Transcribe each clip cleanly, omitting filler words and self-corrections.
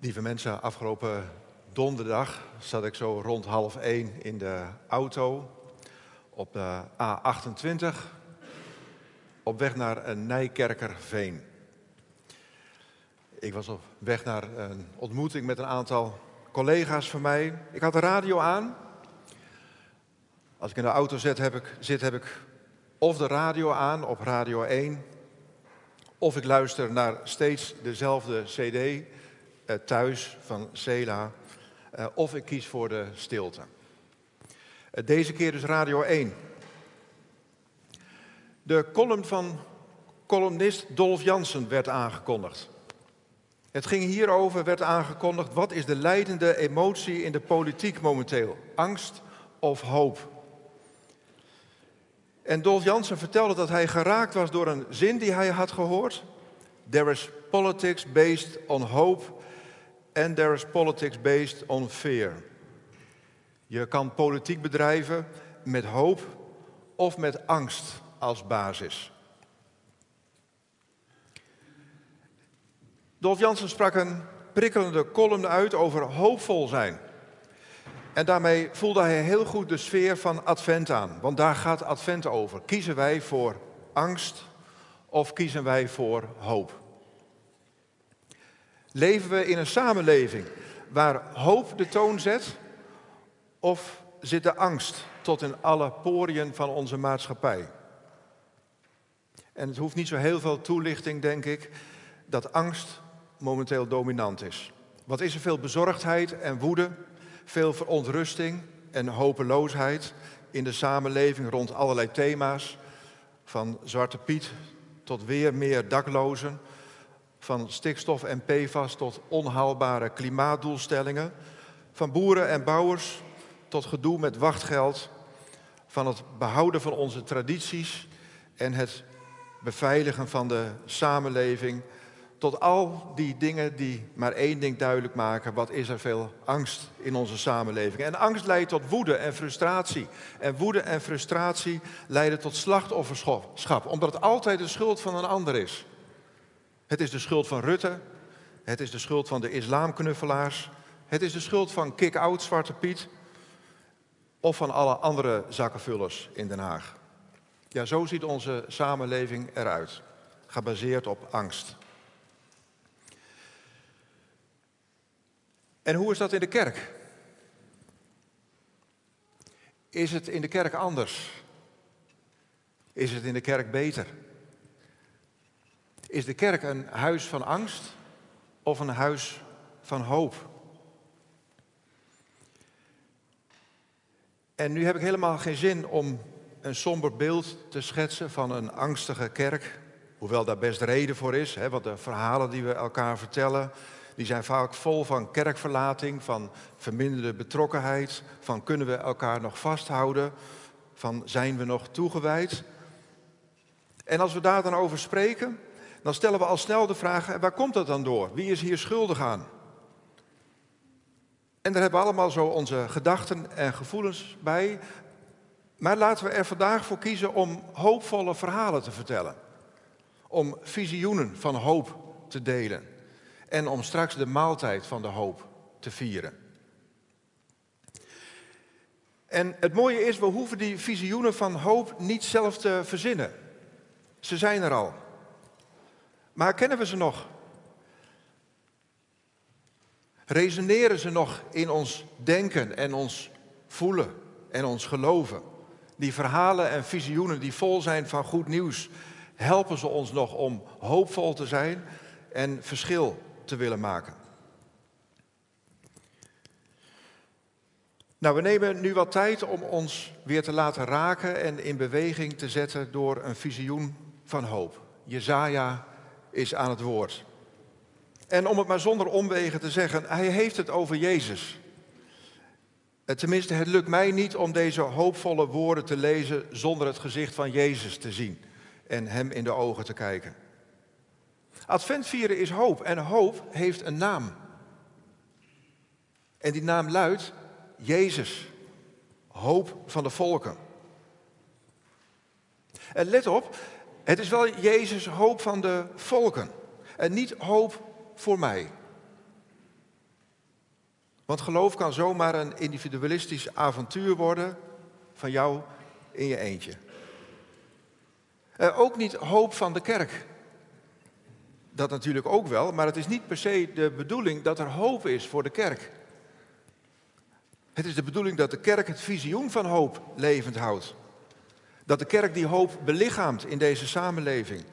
Lieve mensen, afgelopen donderdag zat ik zo rond 12:30 in de auto op de A28 op weg naar Nijkerkerveen. Ik was op weg naar een ontmoeting met een aantal collega's van mij. Ik had de radio aan. Als ik in de auto zit, heb ik of de radio aan op Radio 1... of ik luister naar steeds dezelfde cd thuis van Sela... of ik kies voor de stilte. Deze keer dus Radio 1. De column van columnist Dolf Jansen werd aangekondigd. Het ging hierover, werd aangekondigd: wat is de leidende emotie in de politiek momenteel? Angst of hoop? En Dolf Jansen vertelde dat hij geraakt was door een zin die hij had gehoord. There is politics based on hope and there is politics based on fear. Je kan politiek bedrijven met hoop of met angst als basis. Dolf Jansen sprak een prikkelende column uit over hoopvol zijn. En daarmee voelde hij heel goed de sfeer van Advent aan. Want daar gaat Advent over. Kiezen wij voor angst of kiezen wij voor hoop? Leven we in een samenleving waar hoop de toon zet? Of zit de angst tot in alle poriën van onze maatschappij? En het hoeft niet zo heel veel toelichting, denk ik, dat angst momenteel dominant is. Wat is er veel bezorgdheid en woede, veel verontrusting en hopeloosheid in de samenleving rond allerlei thema's. Van Zwarte Piet tot weer meer daklozen, van stikstof en PFAS tot onhaalbare klimaatdoelstellingen, van boeren en bouwers tot gedoe met wachtgeld, van het behouden van onze tradities en het beveiligen van de samenleving, tot al die dingen die maar één ding duidelijk maken: wat is er veel angst in onze samenleving. En angst leidt tot woede en frustratie. En woede en frustratie leiden tot slachtofferschap, omdat het altijd de schuld van een ander is. Het is de schuld van Rutte, het is de schuld van de islamknuffelaars, het is de schuld van kick-out Zwarte Piet of van alle andere zakkenvullers in Den Haag. Ja, zo ziet onze samenleving eruit, gebaseerd op angst. En hoe is dat in de kerk? Is het in de kerk anders? Is het in de kerk beter? Is de kerk een huis van angst of een huis van hoop? En nu heb ik helemaal geen zin om een somber beeld te schetsen van een angstige kerk. Hoewel daar best reden voor is, want de verhalen die we elkaar vertellen, die zijn vaak vol van kerkverlating, van verminderde betrokkenheid, van kunnen we elkaar nog vasthouden, van zijn we nog toegewijd. En als we daar dan over spreken, dan stellen we al snel de vraag: waar komt dat dan door? Wie is hier schuldig aan? En daar hebben we allemaal zo onze gedachten en gevoelens bij. Maar laten we er vandaag voor kiezen om hoopvolle verhalen te vertellen. Om visioenen van hoop te delen. En om straks de maaltijd van de hoop te vieren. En het mooie is, we hoeven die visioenen van hoop niet zelf te verzinnen. Ze zijn er al. Maar kennen we ze nog? Resoneren ze nog in ons denken en ons voelen en ons geloven? Die verhalen en visioenen die vol zijn van goed nieuws, helpen ze ons nog om hoopvol te zijn en verschil te willen maken? Nou, we nemen nu wat tijd om ons weer te laten raken en in beweging te zetten door een visioen van hoop. Jesaja is aan het woord. En om het maar zonder omwegen te zeggen, hij heeft het over Jezus. Tenminste, het lukt mij niet om deze hoopvolle woorden te lezen zonder het gezicht van Jezus te zien en hem in de ogen te kijken. Advent vieren is hoop en hoop heeft een naam. En die naam luidt Jezus, hoop van de volken. En let op, het is wel Jezus, hoop van de volken en niet hoop voor mij. Want geloof kan zomaar een individualistisch avontuur worden van jou in je eentje. Ook niet hoop van de kerk. Dat natuurlijk ook wel, maar het is niet per se de bedoeling dat er hoop is voor de kerk. Het is de bedoeling dat de kerk het visioen van hoop levend houdt. Dat de kerk die hoop belichaamt in deze samenleving.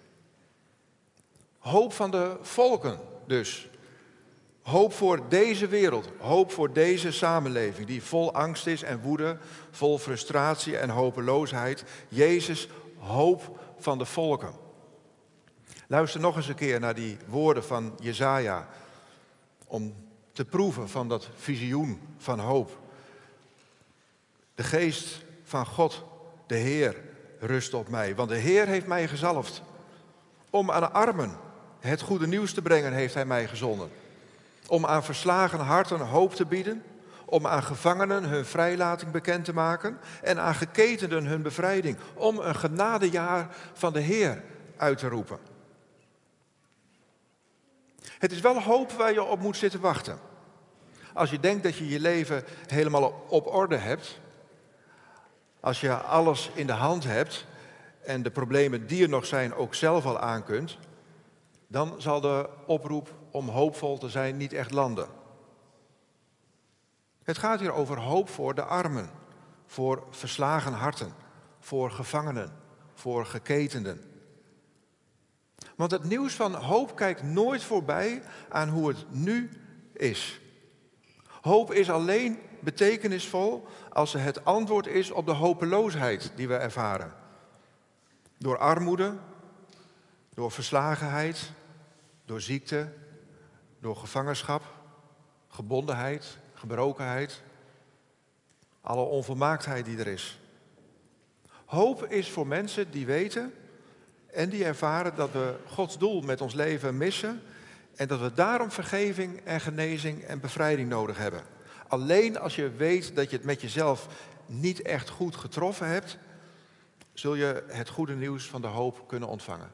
Hoop van de volken dus. Hoop voor deze wereld, hoop voor deze samenleving die vol angst is en woede, vol frustratie en hopeloosheid. Jezus, hoop van de volken. Luister nog eens een keer naar die woorden van Jesaja om te proeven van dat visioen van hoop. De geest van God, de Heer, rust op mij, want de Heer heeft mij gezalfd. Om aan armen het goede nieuws te brengen heeft hij mij gezonden. Om aan verslagen harten hoop te bieden. Om aan gevangenen hun vrijlating bekend te maken. En aan geketenden hun bevrijding. Om een genadejaar van de Heer uit te roepen. Het is wel hoop waar je op moet zitten wachten. Als je denkt dat je je leven helemaal op orde hebt. Als je alles in de hand hebt. En de problemen die er nog zijn ook zelf al aan kunt. Dan zal de oproep om hoopvol te zijn niet echt landen. Het gaat hier over hoop voor de armen, voor verslagen harten, voor gevangenen, voor geketenden. Want het nieuws van hoop kijkt nooit voorbij aan hoe het nu is. Hoop is alleen betekenisvol als het antwoord is op de hopeloosheid die we ervaren. Door armoede, door verslagenheid, door ziekte, door gevangenschap, gebondenheid, gebrokenheid, alle onvolmaaktheid die er is. Hoop is voor mensen die weten en die ervaren dat we Gods doel met ons leven missen en dat we daarom vergeving en genezing en bevrijding nodig hebben. Alleen als je weet dat je het met jezelf niet echt goed getroffen hebt, zul je het goede nieuws van de hoop kunnen ontvangen.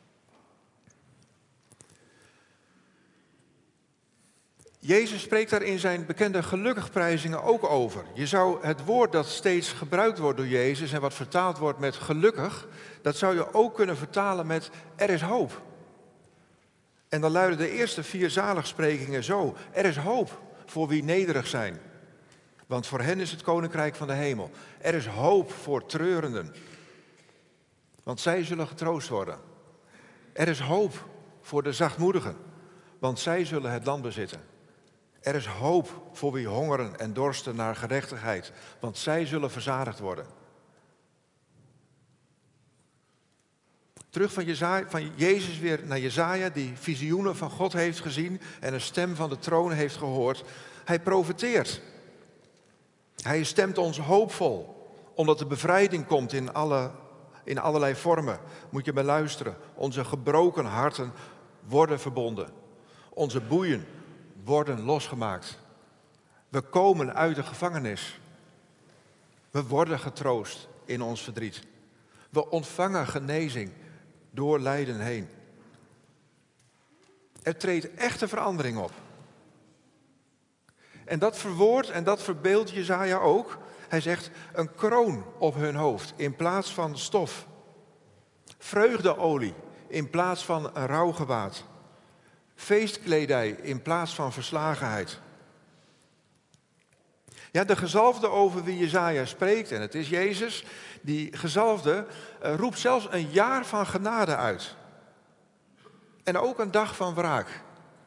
Jezus spreekt daar in zijn bekende gelukkigprijzingen ook over. Je zou het woord dat steeds gebruikt wordt door Jezus en wat vertaald wordt met gelukkig, dat zou je ook kunnen vertalen met er is hoop. En dan luiden de eerste 4 zaligsprekingen zo. Er is hoop voor wie nederig zijn, want voor hen is het koninkrijk van de hemel. Er is hoop voor treurenden, want zij zullen getroost worden. Er is hoop voor de zachtmoedigen, want zij zullen het land bezitten. Er is hoop voor wie hongeren en dorsten naar gerechtigheid, want zij zullen verzadigd worden. Terug van Jezus weer naar Jesaja, die visioenen van God heeft gezien en een stem van de troon heeft gehoord. Hij profeteert. Hij stemt ons hoopvol, omdat de bevrijding komt in allerlei vormen. Moet je maar luisteren. Onze gebroken harten worden verbonden. Onze boeien worden losgemaakt. We komen uit de gevangenis. We worden getroost in ons verdriet. We ontvangen genezing door lijden heen. Er treedt echte verandering op. En dat verwoordt en dat verbeeldt Jesaja ook. Hij zegt een kroon op hun hoofd in plaats van stof. Vreugdeolie in plaats van een rouwgewaad. Feestkledij in plaats van verslagenheid. Ja, de gezalfde over wie Jesaja spreekt, en het is Jezus, die gezalfde roept zelfs een jaar van genade uit. En ook een dag van wraak.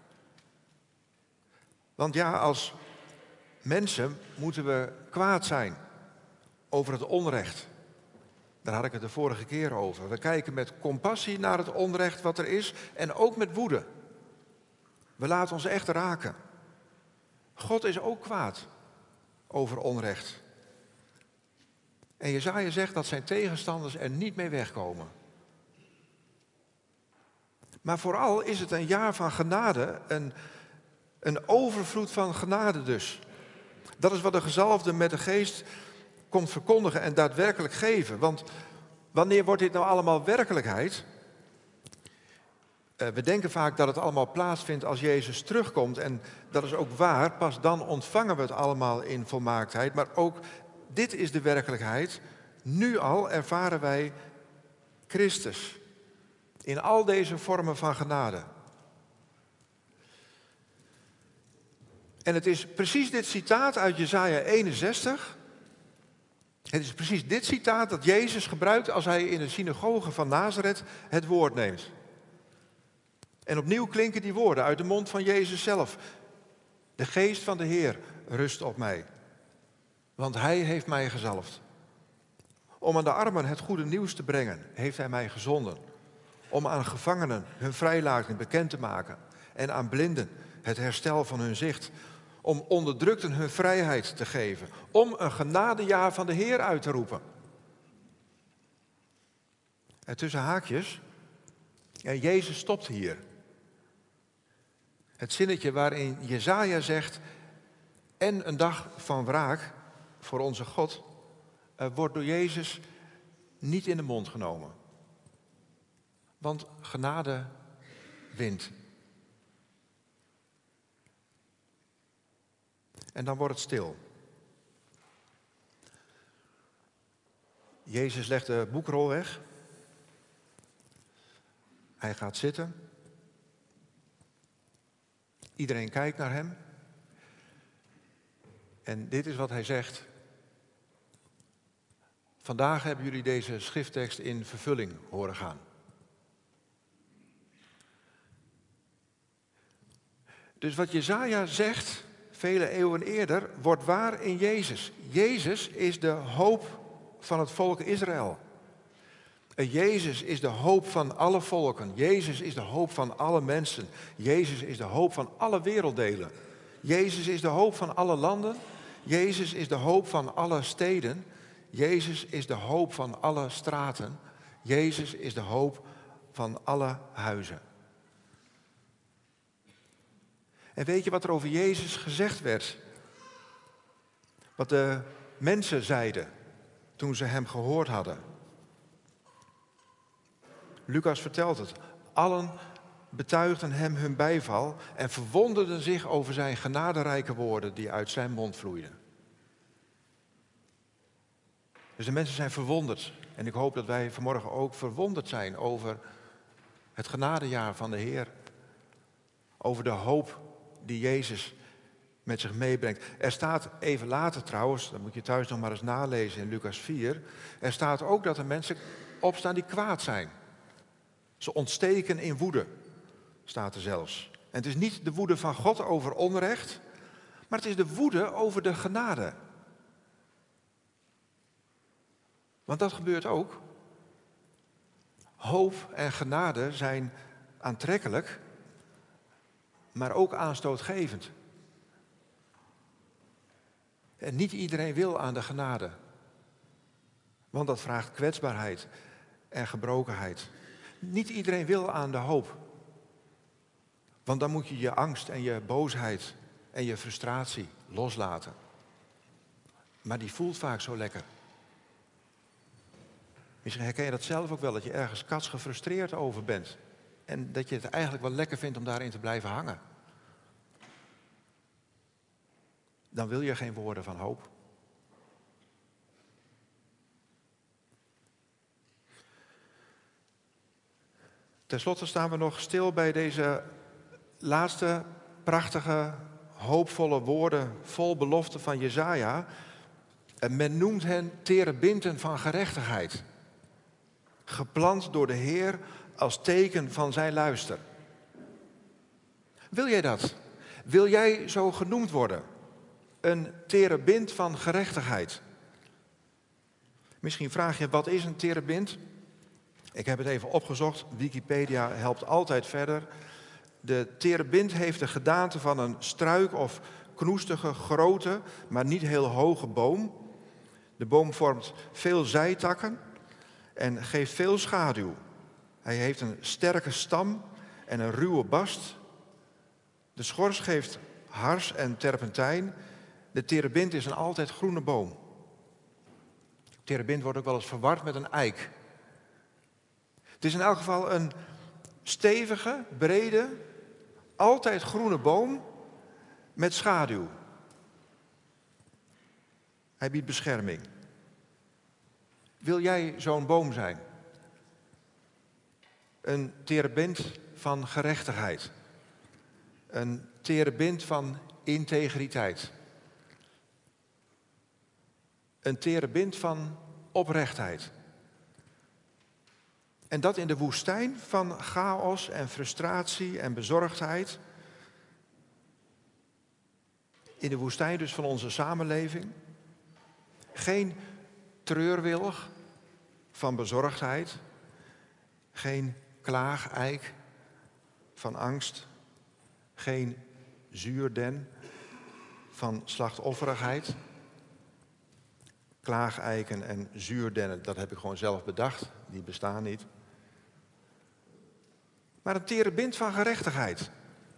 Want ja, als mensen moeten we kwaad zijn over het onrecht. Daar had ik het de vorige keer over. We kijken met compassie naar het onrecht wat er is en ook met woede. We laten ons echt raken. God is ook kwaad over onrecht. En Jesaja zegt dat zijn tegenstanders er niet mee wegkomen. Maar vooral is het een jaar van genade, een overvloed van genade dus. Dat is wat de gezalfde met de geest komt verkondigen en daadwerkelijk geven. Want wanneer wordt dit nou allemaal werkelijkheid? We denken vaak dat het allemaal plaatsvindt als Jezus terugkomt. En dat is ook waar. Pas dan ontvangen we het allemaal in volmaaktheid. Maar ook dit is de werkelijkheid. Nu al ervaren wij Christus. In al deze vormen van genade. En het is precies dit citaat uit Jesaja 61. Het is precies dit citaat dat Jezus gebruikt als hij in de synagoge van Nazareth het woord neemt. En opnieuw klinken die woorden uit de mond van Jezus zelf. De geest van de Heer rust op mij. Want hij heeft mij gezalfd. Om aan de armen het goede nieuws te brengen, heeft hij mij gezonden. Om aan gevangenen hun vrijlating bekend te maken. En aan blinden het herstel van hun zicht. Om onderdrukten hun vrijheid te geven. Om een genadejaar van de Heer uit te roepen. En tussen haakjes, Jezus stopt hier. Het zinnetje waarin Jesaja zegt, en een dag van wraak voor onze God, wordt door Jezus niet in de mond genomen. Want genade wint. En dan wordt het stil. Jezus legt de boekrol weg. Hij gaat zitten. Iedereen kijkt naar hem. En dit is wat hij zegt. Vandaag hebben jullie deze schrifttekst in vervulling horen gaan. Dus wat Jesaja zegt, vele eeuwen eerder, wordt waar in Jezus. Jezus is de hoop van het volk Israël. Jezus is de hoop van alle volken. Jezus is de hoop van alle mensen. Jezus is de hoop van alle werelddelen. Jezus is de hoop van alle landen. Jezus is de hoop van alle steden. Jezus is de hoop van alle straten. Jezus is de hoop van alle huizen. En weet je wat er over Jezus gezegd werd? Wat de mensen zeiden toen ze hem gehoord hadden. Lucas vertelt het. Allen betuigden hem hun bijval en verwonderden zich over zijn genaderijke woorden die uit zijn mond vloeiden. Dus de mensen zijn verwonderd. En ik hoop dat wij vanmorgen ook verwonderd zijn over het genadejaar van de Heer. Over de hoop die Jezus met zich meebrengt. Er staat even later trouwens, dat moet je thuis nog maar eens nalezen in Lucas 4. Er staat ook dat er mensen opstaan die kwaad zijn. Ze ontsteken in woede, staat er zelfs. En het is niet de woede van God over onrecht, maar het is de woede over de genade. Want dat gebeurt ook. Hoop en genade zijn aantrekkelijk, maar ook aanstootgevend. En niet iedereen wil aan de genade. Want dat vraagt kwetsbaarheid en gebrokenheid. Niet iedereen wil aan de hoop. Want dan moet je je angst en je boosheid en je frustratie loslaten. Maar die voelt vaak zo lekker. Misschien herken je dat zelf ook wel, dat je ergens kats gefrustreerd over bent. En dat je het eigenlijk wel lekker vindt om daarin te blijven hangen. Dan wil je geen woorden van hoop. Ten slotte staan we nog stil bij deze laatste prachtige, hoopvolle woorden vol belofte van Jesaja. En men noemt hen terebinten van gerechtigheid. Geplant door de Heer als teken van zijn luister. Wil jij dat? Wil jij zo genoemd worden? Een terebint van gerechtigheid. Misschien vraag je, wat is een terebint? Ik heb het even opgezocht. Wikipedia helpt altijd verder. De terebint heeft de gedaante van een struik of knoestige, grote, maar niet heel hoge boom. De boom vormt veel zijtakken en geeft veel schaduw. Hij heeft een sterke stam en een ruwe bast. De schors geeft hars en terpentijn. De terebint is een altijd groene boom. Terebint wordt ook wel eens verward met een eik. Het is in elk geval een stevige, brede, altijd groene boom met schaduw. Hij biedt bescherming. Wil jij zo'n boom zijn? Een terebint van gerechtigheid. Een terebint van integriteit. Een terebint van oprechtheid. En dat in de woestijn van chaos en frustratie en bezorgdheid. In de woestijn dus van onze samenleving. Geen treurwilg van bezorgdheid. Geen klaageik van angst. Geen zuurden van slachtofferigheid. Klaageiken en zuurdennen, dat heb ik gewoon zelf bedacht. Die bestaan niet. Maar een terebint van gerechtigheid.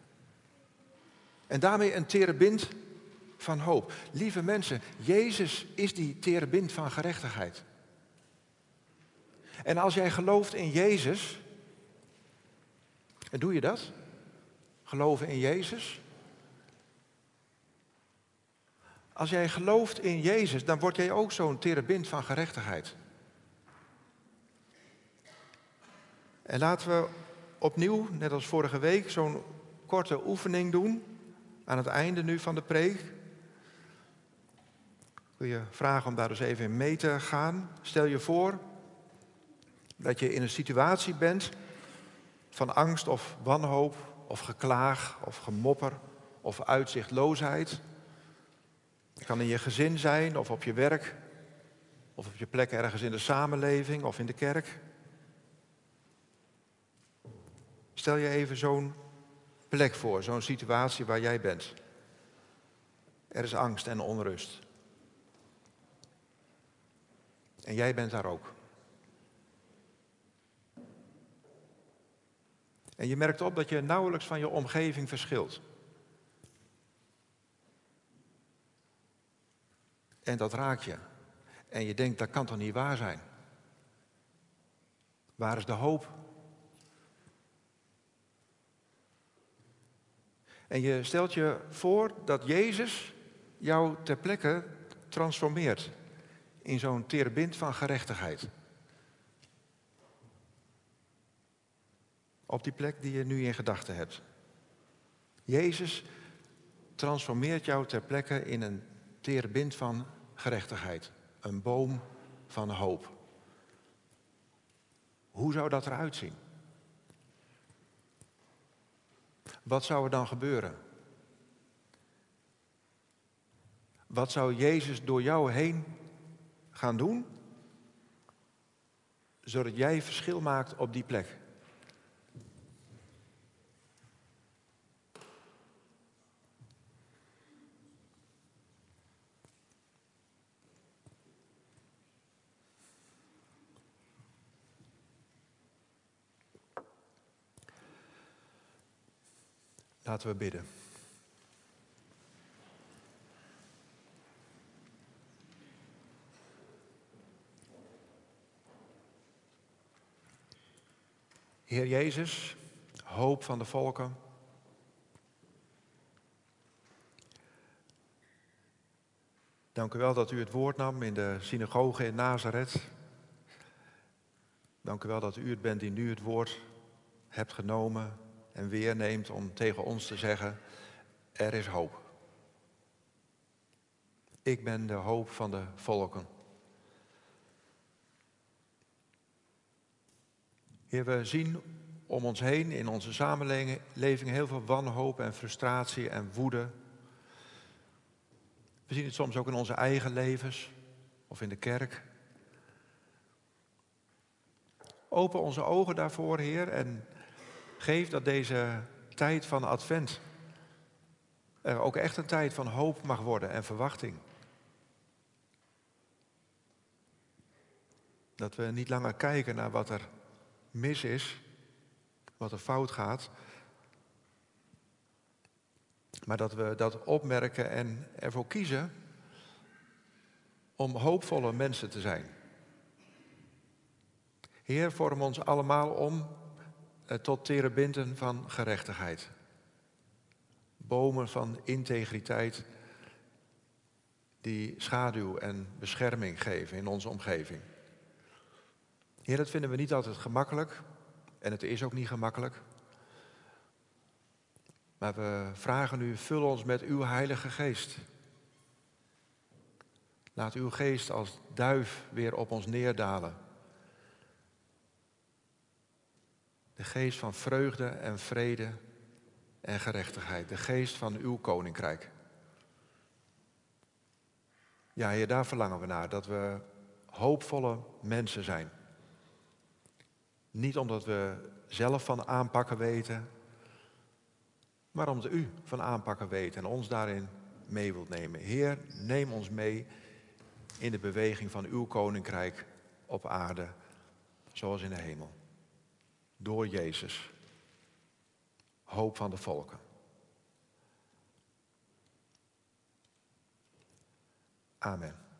En daarmee een terebint van hoop. Lieve mensen, Jezus is die terebint van gerechtigheid. En als jij gelooft in Jezus, en doe je dat? Geloven in Jezus? Als jij gelooft in Jezus, dan word jij ook zo'n terebint van gerechtigheid. En laten we opnieuw, net als vorige week, zo'n korte oefening doen. Aan het einde nu van de preek. Ik wil je vragen om daar dus even in mee te gaan. Stel je voor dat je in een situatie bent van angst of wanhoop of geklaag of gemopper of uitzichtloosheid. Het kan in je gezin zijn of op je werk of op je plek ergens in de samenleving of in de kerk. Stel je even zo'n plek voor, zo'n situatie waar jij bent. Er is angst en onrust. En jij bent daar ook. En je merkt op dat je nauwelijks van je omgeving verschilt. En dat raakt je. En je denkt, dat kan toch niet waar zijn? Waar is de hoop? En je stelt je voor dat Jezus jou ter plekke transformeert in zo'n terebint van gerechtigheid. Op die plek die je nu in gedachten hebt. Jezus transformeert jou ter plekke in een terebint van gerechtigheid. Een boom van hoop. Hoe zou dat eruit zien? Wat zou er dan gebeuren? Wat zou Jezus door jou heen gaan doen, zodat jij verschil maakt op die plek? Laten we bidden. Heer Jezus, hoop van de volken. Dank u wel dat u het woord nam in de synagoge in Nazareth. Dank u wel dat u het bent die nu het woord hebt genomen en weer neemt om tegen ons te zeggen, er is hoop. Ik ben de hoop van de volken. Heer, we zien om ons heen in onze samenleving heel veel wanhoop en frustratie en woede. We zien het soms ook in onze eigen levens of in de kerk. Open onze ogen daarvoor, Heer, en geef dat deze tijd van Advent er ook echt een tijd van hoop mag worden en verwachting. Dat we niet langer kijken naar wat er mis is, wat er fout gaat, maar dat we dat opmerken en ervoor kiezen om hoopvolle mensen te zijn. Heer, vorm ons allemaal om tot terebinten van gerechtigheid. Bomen van integriteit die schaduw en bescherming geven in onze omgeving. Heer, dat vinden we niet altijd gemakkelijk en het is ook niet gemakkelijk. Maar we vragen u, vul ons met uw Heilige Geest. Laat uw geest als duif weer op ons neerdalen. De geest van vreugde en vrede en gerechtigheid. De geest van uw koninkrijk. Ja, Heer, daar verlangen we naar. Dat we hoopvolle mensen zijn. Niet omdat we zelf van aanpakken weten, maar omdat u van aanpakken weet en ons daarin mee wilt nemen. Heer, neem ons mee in de beweging van uw koninkrijk op aarde, zoals in de hemel. Door Jezus. Hoop van de volken. Amen.